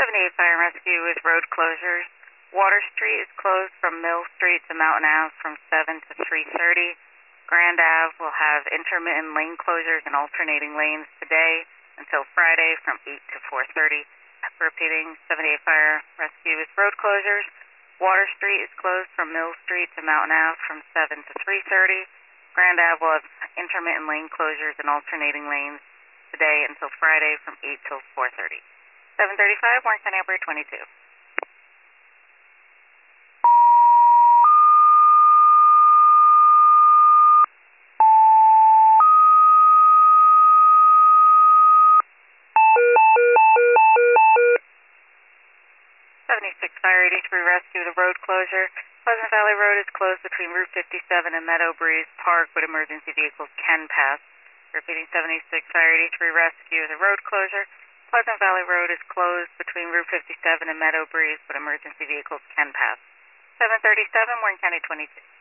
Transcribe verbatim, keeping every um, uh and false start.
seventy-eight Fire and Rescue with road closures. Water Street is closed from Mill Street to Mountain Ave from seven to three thirty. Grand Ave will have intermittent lane closures and alternating lanes today until Friday from eight to four thirty. Repeating, seventy-eight Fire Rescue with road closures. Water Street is closed from Mill Street to Mountain Ave from seven to three thirty. Grand Ave will have intermittent lane closures and alternating lanes today until Friday from eight till four thirty. seven thirty-five, Warren County Operator twenty-two. seventy-six Fire eighty-three Rescue, the road closure. Pleasant Valley Road is closed between Route fifty-seven and Meadow Breeze Park, but emergency vehicles can pass. Repeating, seventy-six Fire eighty-three Rescue, the road closure. Pleasant Valley Road is closed between Route fifty-seven and Meadow Breeze, but emergency vehicles can pass. seven thirty-seven, Warren County twenty-two.